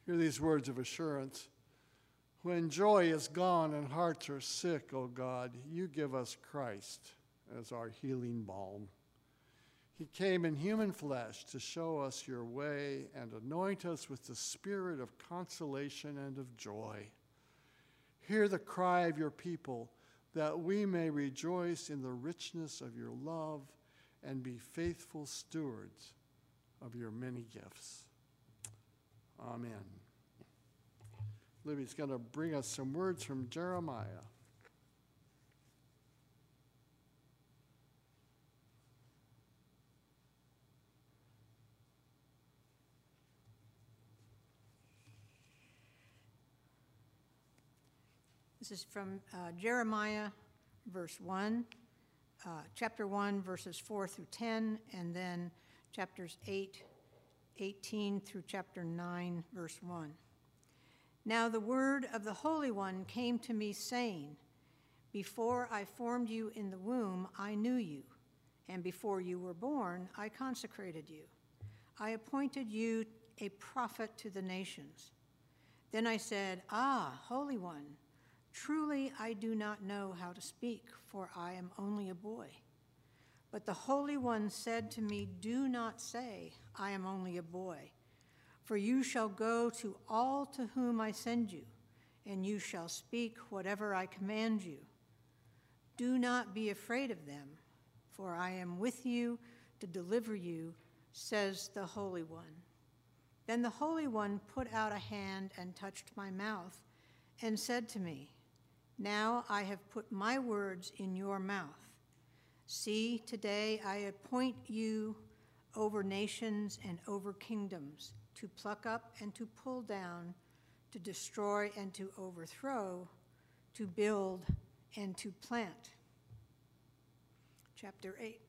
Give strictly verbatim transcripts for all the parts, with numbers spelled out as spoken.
Hear these words of assurance. When joy is gone and hearts are sick, O God, you give us Christ as our healing balm. He came in human flesh to show us your way and anoint us with the spirit of consolation and of joy. Hear the cry of your people, that we may rejoice in the richness of your love and be faithful stewards of your many gifts. Amen. Libby's going to bring us some words from Jeremiah. This is from uh, Jeremiah, verse one, uh, chapter one, verses four through ten, and then chapters eight, eighteen through chapter nine, verse one. Now the word of the Holy One came to me, saying, Before I formed you in the womb, I knew you, and before you were born, I consecrated you. I appointed you a prophet to the nations. Then I said, Ah, Holy One, truly I do not know how to speak, for I am only a boy. But the Holy One said to me, Do not say, I am only a boy. For you shall go to all to whom I send you, and you shall speak whatever I command you. Do not be afraid of them, for I am with you to deliver you, says the Holy One. Then the Holy One put out a hand and touched my mouth, and said to me, Now I have put my words in your mouth. See, today I appoint you over nations and over kingdoms, to pluck up and to pull down, to destroy and to overthrow, to build and to plant. Chapter eight.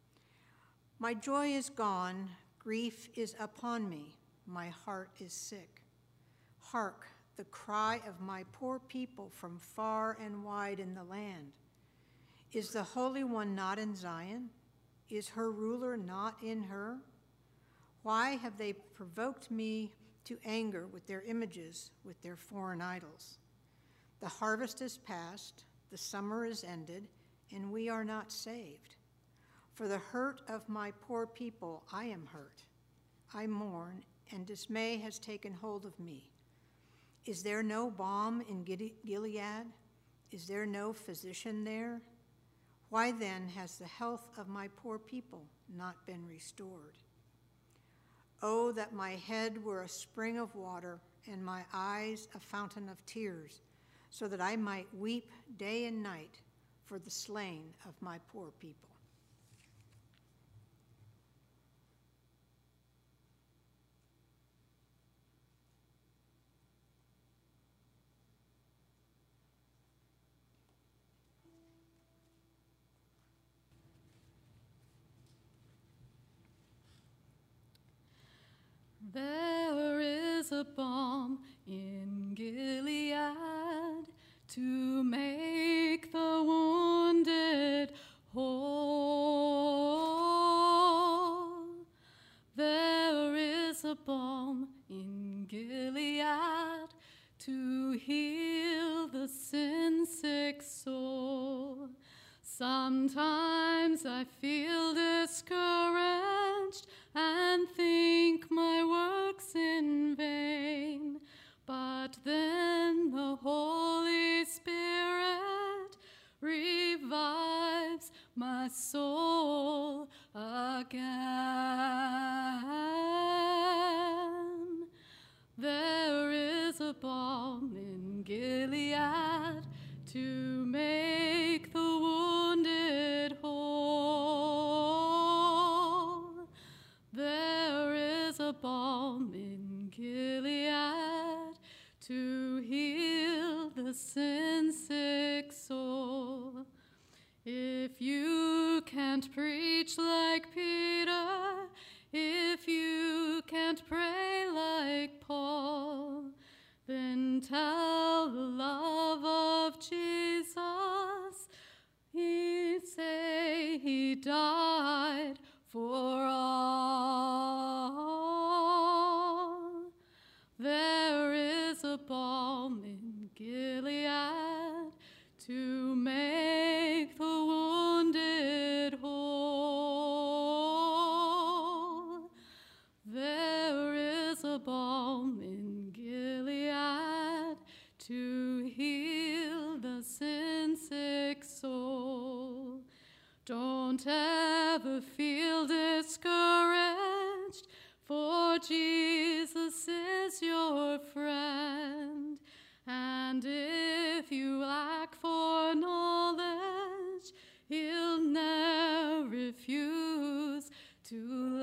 My joy is gone, grief is upon me, my heart is sick. Hark, the cry of my poor people from far and wide in the land. Is the Holy One not in Zion? Is her ruler not in her? Why have they provoked me to anger with their images, with their foreign idols? The harvest is past, the summer is ended, and we are not saved. For the hurt of my poor people, I am hurt. I mourn, and dismay has taken hold of me. Is there no balm in Gilead? Is there no physician there? Why then has the health of my poor people not been restored? Oh, that my head were a spring of water and my eyes a fountain of tears, so that I might weep day and night for the slain of my poor people. There is a balm in Gilead to make the wounded whole. There is a balm in Gilead to heal the sin-sick soul. Sometimes I feel discouraged and think my work's in vain, but then the Holy Spirit revives my soul again. There is a balm in Gilead to make the wounded whole. There is a balm in Gilead to heal the sin-sick soul. If you can't preach like Peter, if you can't pray like Paul, then tell the love of Jesus. He'd say he died for all. There never feel discouraged, for Jesus is your friend. And if you lack for knowledge, he'll never refuse to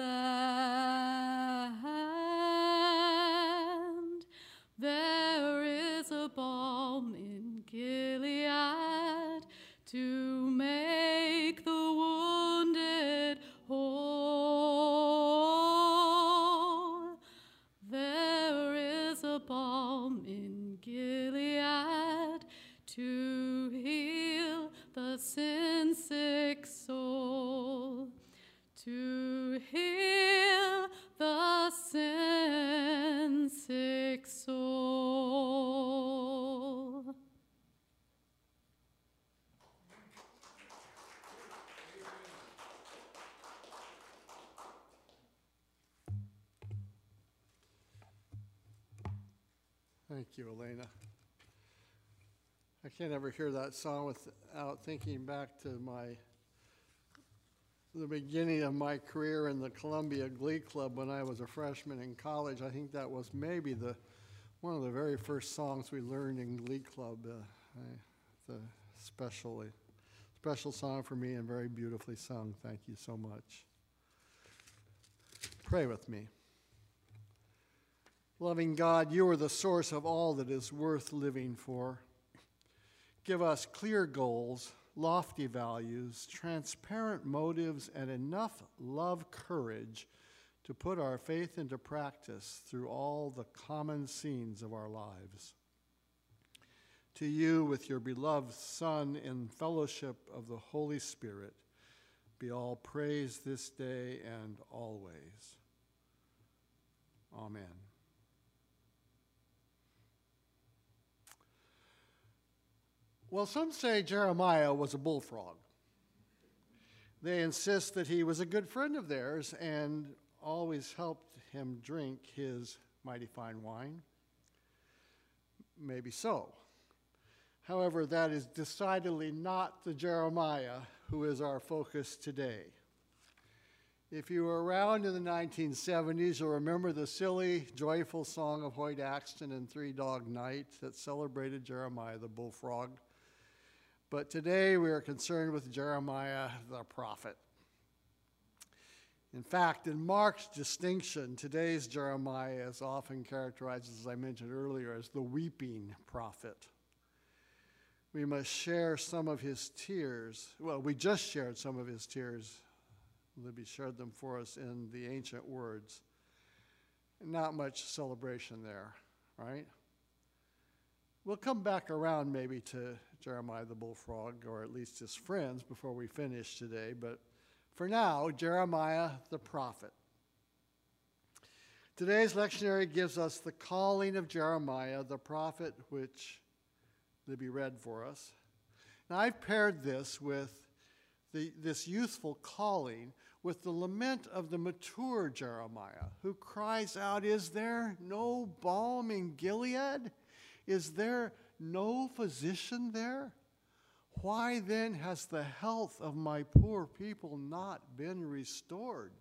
lend. There is a balm in Gilead to make the wounded whole. There is a balm in Gilead to heal the sin-sick soul, to heal the sin-sick soul. Thank you, Elena. I can't ever hear that song without thinking back to my the beginning of my career in the Columbia Glee Club when I was a freshman in college. I think that was maybe the one of the very first songs we learned in Glee Club. Uh, I, the special, special song for me and very beautifully sung. Thank you so much. Pray with me. Loving God, you are the source of all that is worth living for. Give us clear goals, lofty values, transparent motives, and enough love courage to put our faith into practice through all the common scenes of our lives. To you, with your beloved Son in fellowship of the Holy Spirit, be all praise this day and always. Amen. Well, some say Jeremiah was a bullfrog. They insist that he was a good friend of theirs and always helped him drink his mighty fine wine. Maybe so. However, that is decidedly not the Jeremiah who is our focus today. If you were around in the nineteen seventies, you'll remember the silly, joyful song of Hoyt Axton and Three Dog Night that celebrated Jeremiah the bullfrog. But today we are concerned with Jeremiah the prophet. In fact, in marked distinction, today's Jeremiah is often characterized, as I mentioned earlier, as the weeping prophet. We must share some of his tears. Well, we just shared some of his tears. Libby shared them for us in the ancient words. Not much celebration there, right? We'll come back around maybe to Jeremiah the bullfrog, or at least his friends, before we finish today. But for now, Jeremiah the prophet. Today's lectionary gives us the calling of Jeremiah the prophet, which Libby read for us. Now, I've paired this with the, this youthful calling with the lament of the mature Jeremiah, who cries out, "Is there no balm in Gilead? Is there no physician there? Why then has the health of my poor people not been restored?"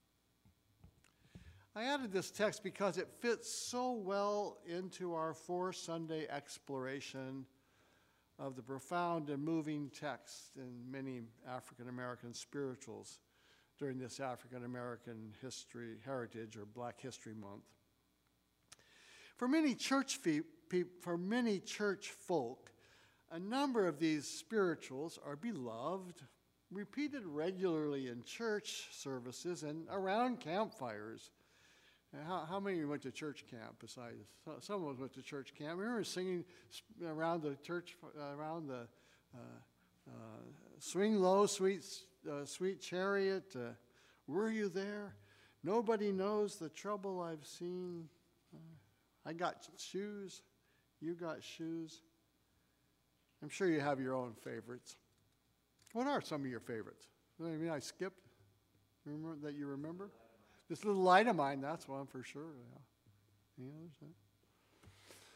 I added this text because it fits so well into our four Sunday exploration of the profound and moving text in many African American spirituals during this African American history, heritage, or Black History Month. For many church fe- pe- for many church folk, a number of these spirituals are beloved, repeated regularly in church services and around campfires. How, how many went to church camp besides? Some of us went to church camp. We remember singing around the church, around the uh, uh, "Swing Low, Sweet uh, Sweet Chariot." Uh, Were you there? Nobody knows the trouble I've seen. Uh, I got shoes. You got shoes. I'm sure you have your own favorites. What are some of your favorites? I mean, I skipped. Remember that you remember? This Little Light of Mine, that's one for sure. Yeah. Yeah,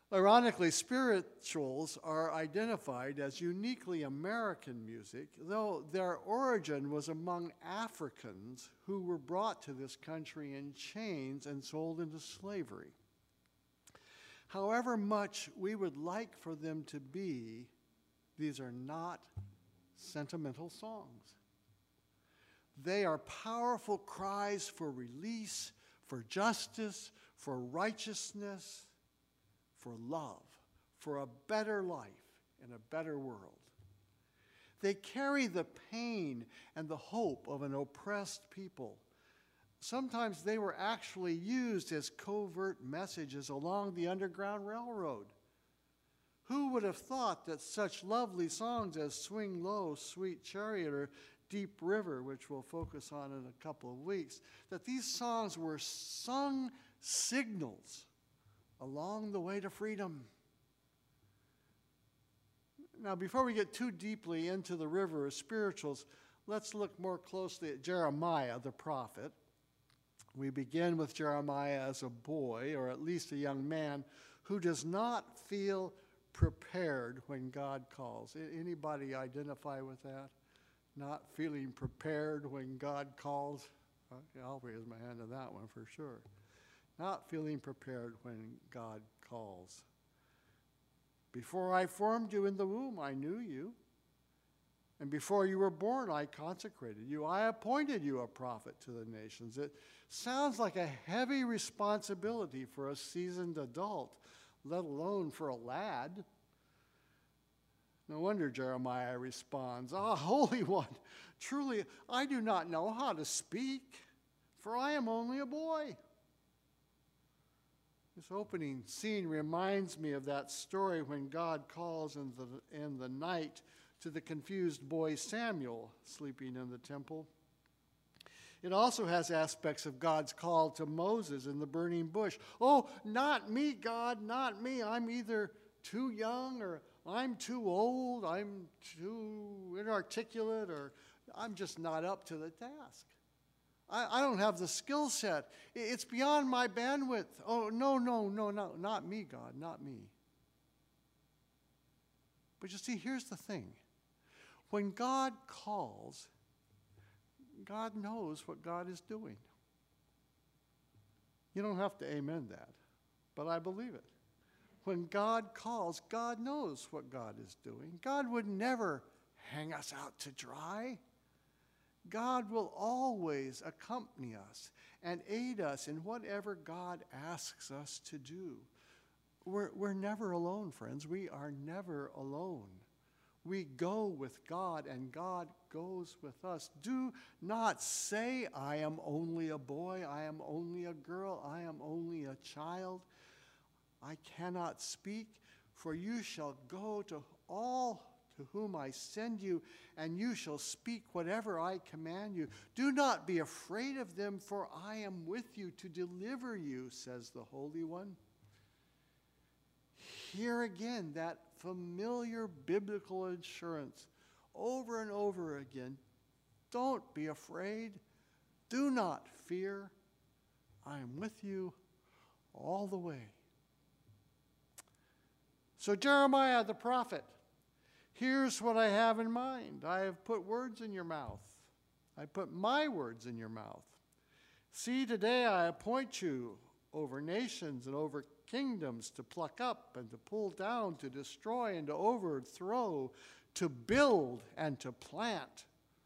Ironically, spirituals are identified as uniquely American music, though their origin was among Africans who were brought to this country in chains and sold into slavery. However much we would like for them to be, these are not sentimental songs. They are powerful cries for release, for justice, for righteousness, for love, for a better life in a better world. They carry the pain and the hope of an oppressed people. Sometimes they were actually used as covert messages along the Underground Railroad. Who would have thought that such lovely songs as Swing Low, Sweet Chariot, or Deep River, which we'll focus on in a couple of weeks, that these songs were sung signals along the way to freedom? Now, before we get too deeply into the river of spirituals, let's look more closely at Jeremiah the prophet. We begin with Jeremiah as a boy, or at least a young man, who does not feel prepared when God calls. Anybody identify with that? Not feeling prepared when God calls? Okay, I'll raise my hand to that one for sure. Not feeling prepared when God calls. Before I formed you in the womb, I knew you. And before you were born, I consecrated you. I appointed you a prophet to the nations. It sounds like a heavy responsibility for a seasoned adult, let alone for a lad. No wonder Jeremiah responds, "Ah, Holy One, truly I do not know how to speak, for I am only a boy." This opening scene reminds me of that story when God calls in the, in the night to the confused boy Samuel sleeping in the temple. It also has aspects of God's call to Moses in the burning bush. "Oh, not me, God, not me. I'm either too young, or I'm too old, I'm too inarticulate, or I'm just not up to the task. I, I don't have the skill set. It's beyond my bandwidth. Oh, no, no, no, no, not me, God, not me." But you see, here's the thing. When God calls, God knows what God is doing. You don't have to amen that, but I believe it. When God calls, God knows what God is doing. God would never hang us out to dry. God will always accompany us and aid us in whatever God asks us to do. We're, we're never alone, friends. We are never alone. We go with God, and God goes with us. Do not say, "I am only a boy, I am only a girl, I am only a child. I cannot speak," for you shall go to all to whom I send you, and you shall speak whatever I command you. Do not be afraid of them, for I am with you to deliver you, says the Holy One. Here again, that familiar biblical assurance over and over again. Don't be afraid. Do not fear. I am with you all the way. So Jeremiah the prophet, here's what I have in mind. I have put words in your mouth. I put my words in your mouth. See, today I appoint you over nations and over kingdoms to pluck up and to pull down, to destroy and to overthrow, to build and to plant.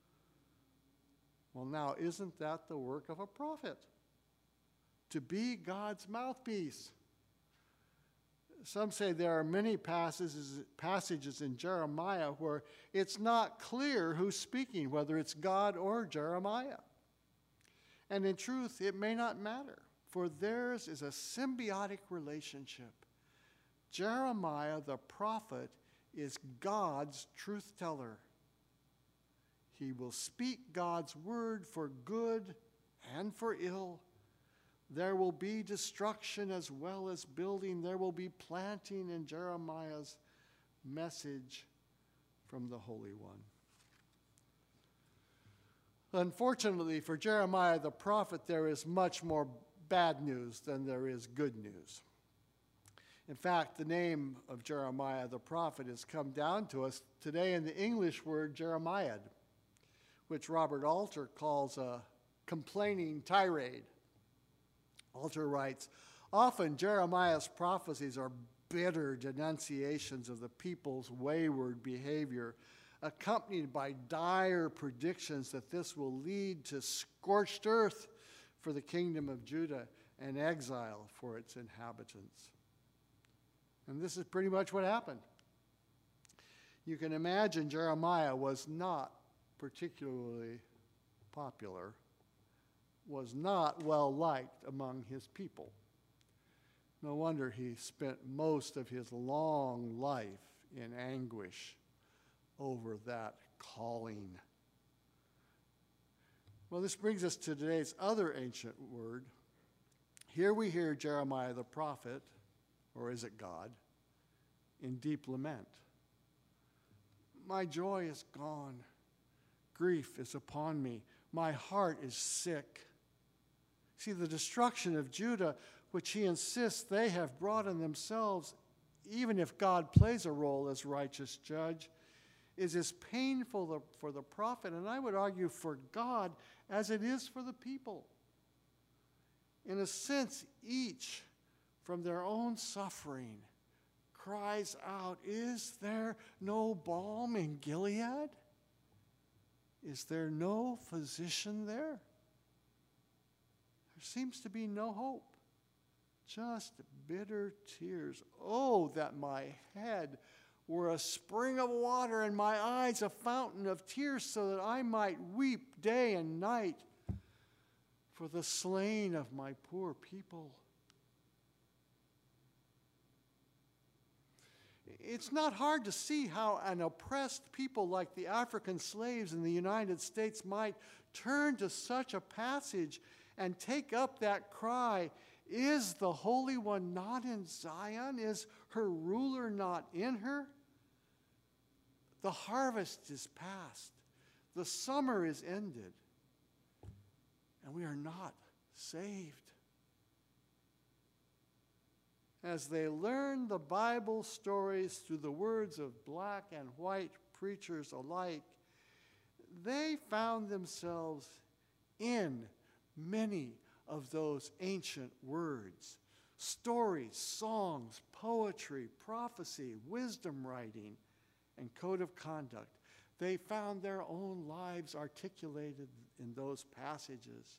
Well, now, isn't that the work of a prophet? To be God's mouthpiece. Some say there are many passages, passages in Jeremiah where it's not clear who's speaking, whether it's God or Jeremiah. And in truth, it may not matter, for theirs is a symbiotic relationship. Jeremiah the prophet is God's truth teller. He will speak God's word for good and for ill. There will be destruction as well as building. There will be planting in Jeremiah's message from the Holy One. Unfortunately for Jeremiah the prophet, there is much more bad news than there is good news. In fact, the name of Jeremiah the prophet has come down to us today in the English word Jeremiad, which Robert Alter calls a complaining tirade. Alter writes, often Jeremiah's prophecies are bitter denunciations of the people's wayward behavior, accompanied by dire predictions that this will lead to scorched earth for the kingdom of Judah and exile for its inhabitants. And this is pretty much what happened. You can imagine Jeremiah was not particularly popular, was not well liked among his people. No wonder he spent most of his long life in anguish over that calling. Well, this brings us to today's other ancient word. Here we hear Jeremiah the prophet, or is it God, in deep lament. My joy is gone. Grief is upon me. My heart is sick. See, the destruction of Judah, which he insists they have brought on themselves, even if God plays a role as righteous judge, is as painful for the prophet, and I would argue for God, as it is for the people. In a sense, each, from their own suffering, cries out, is there no balm in Gilead? Is there no physician there? There seems to be no hope, just bitter tears. Oh, that my head were a spring of water and my eyes a fountain of tears, so that I might weep day and night for the slain of my poor people. It's not hard to see how an oppressed people like the African slaves in the United States might turn to such a passage and take up that cry, is the Holy One not in Zion? Is her ruler not in her? The harvest is past. The summer is ended. And we are not saved. As they learned the Bible stories through the words of black and white preachers alike, they found themselves in many of those ancient words. Stories, songs, poetry, prophecy, wisdom writing, and code of conduct. They found their own lives articulated in those passages.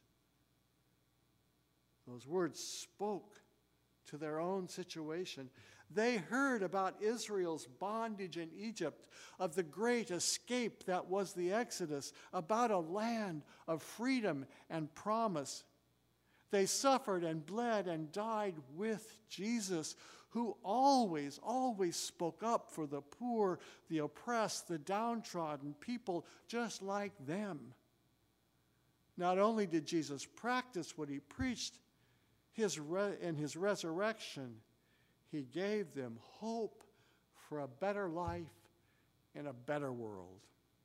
Those words spoke to their own situation. They heard about Israel's bondage in Egypt, of the great escape that was the Exodus, about a land of freedom and promise. They suffered and bled and died with Jesus, who always, always spoke up for the poor, the oppressed, the downtrodden people just like them. Not only did Jesus practice what he preached his re- in his resurrection, he gave them hope for a better life in a better world.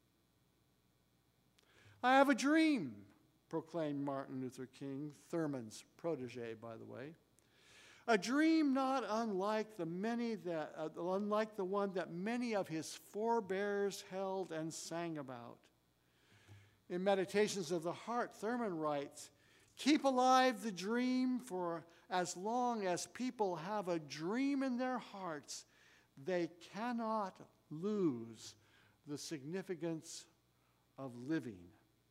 I have a dream, proclaimed Martin Luther King, Thurman's protege, by the way. A dream not unlike the many that, uh, unlike the one that many of his forebears held and sang about. In Meditations of the Heart, Thurman writes, keep alive the dream, for as long as people have a dream in their hearts, they cannot lose the significance of living.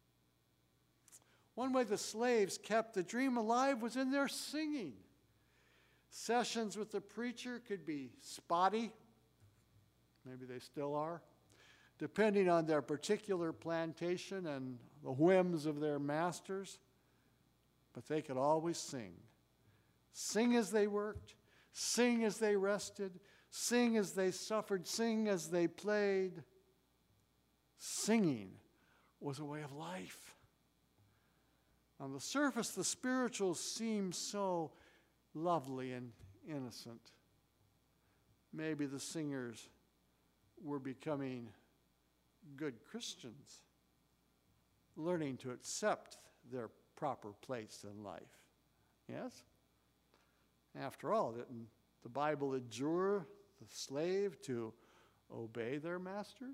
One way the slaves kept the dream alive was in their singing. Sessions with the preacher could be spotty, maybe they still are, depending on their particular plantation and the whims of their masters, but they could always sing. Sing as they worked, sing as they rested, sing as they suffered, sing as they played. Singing was a way of life. On the surface, the spirituals seem so lovely and innocent. Maybe the singers were becoming good Christians, learning to accept their proper place in life. Yes? After all, didn't the Bible adjure the slave to obey their masters?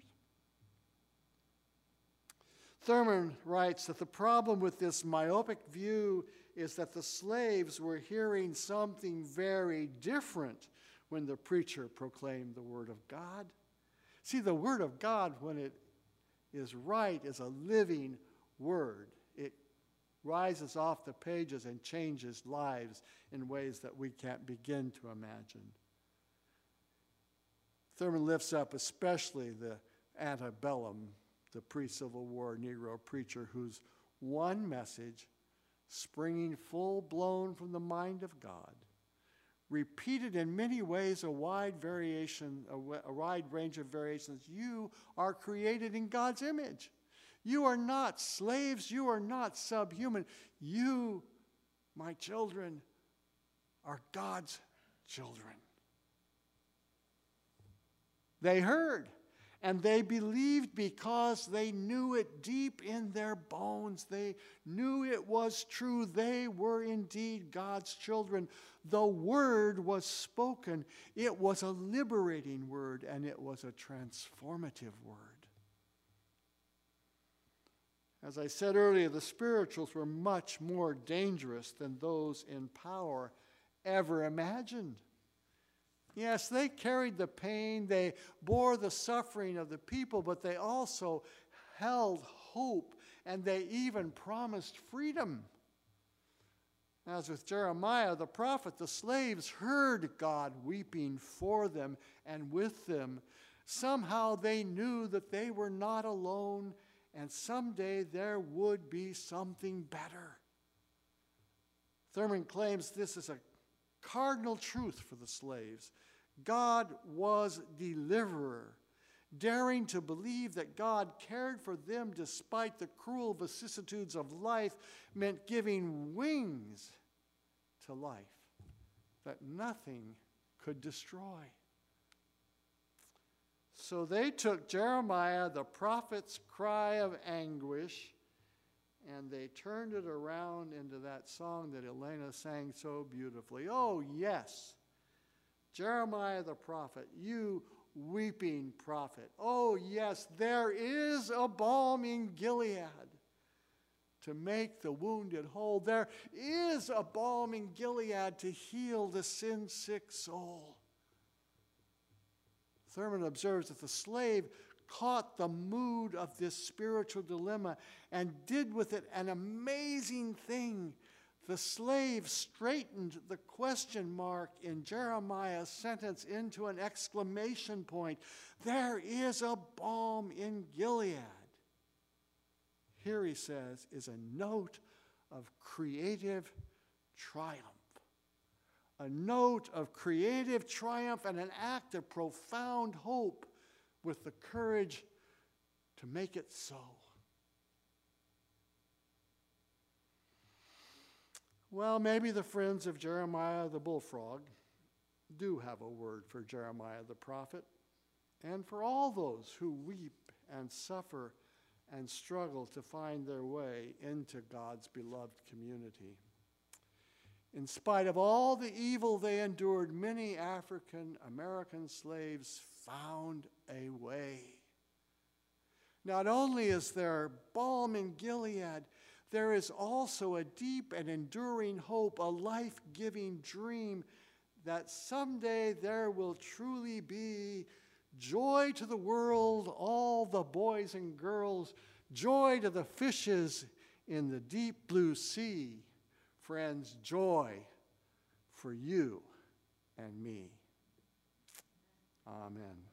Thurman writes that the problem with this myopic view is that the slaves were hearing something very different when the preacher proclaimed the Word of God. See, the Word of God, when it is right, is a living Word. It rises off the pages and changes lives in ways that we can't begin to imagine. Thurman lifts up especially the antebellum, the pre-Civil War Negro preacher whose one message, springing full-blown from the mind of God, repeated in many ways a wide variation, a, a wide range of variations. You are created in God's image. You are not slaves. You are not subhuman. You, my children, are God's children. They heard, and they believed because they knew it deep in their bones. They knew it was true. They were indeed God's children. The word was spoken. It was a liberating word, and it was a transformative word. As I said earlier, the spirituals were much more dangerous than those in power ever imagined. Yes, they carried the pain, they bore the suffering of the people, but they also held hope, and they even promised freedom. As with Jeremiah the prophet, the slaves heard God weeping for them and with them. Somehow they knew that they were not alone, and someday there would be something better. Thurman claims this is a cardinal truth for the slaves. God was deliverer. Daring to believe that God cared for them despite the cruel vicissitudes of life meant giving wings to life that nothing could destroy. So they took Jeremiah, the prophet's cry of anguish, and they turned it around into that song that Elena sang so beautifully. Oh, yes, Jeremiah the prophet, you weeping prophet. Oh, yes, there is a balm in Gilead to make the wounded whole. There is a balm in Gilead to heal the sin-sick soul. Thurman observes that the slave caught the mood of this spiritual dilemma and did with it an amazing thing. The slave straightened the question mark in Jeremiah's sentence into an exclamation point. There is a balm in Gilead. Here, he says, is a note of creative triumph. A note of creative triumph and an act of profound hope with the courage to make it so. Well, maybe the friends of Jeremiah the bullfrog do have a word for Jeremiah the prophet and for all those who weep and suffer and struggle to find their way into God's beloved community. In spite of all the evil they endured, many African American slaves found a way. Not only is there balm in Gilead, there is also a deep and enduring hope, a life-giving dream that someday there will truly be joy to the world, all the boys and girls, joy to the fishes in the deep blue sea. Friends, joy for you and me. Amen.